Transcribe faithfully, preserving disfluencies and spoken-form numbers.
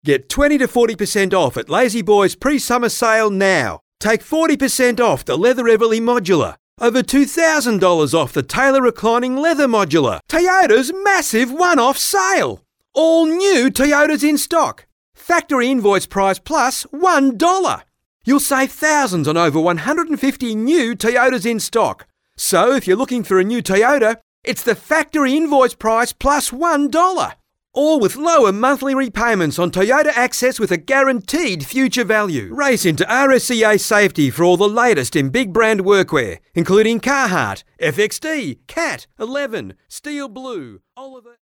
Get twenty to forty percent off at Lazy Boy's pre-summer sale now. Take forty percent off the Leather Everly Modular. Over two thousand dollars off the Taylor Reclining Leather Modular. Toyota's massive one-off sale. All new Toyotas in stock. Factory invoice price plus one dollar. You'll save thousands on over one hundred fifty new Toyotas in stock. So if you're looking for a new Toyota, it's the factory invoice price plus one dollar. All with lower monthly repayments on Toyota Access with a guaranteed future value. Race into R S C A Safety for all the latest in big brand workwear, including Carhartt, F X D, Cat, Eleven, Steel Blue, Oliver...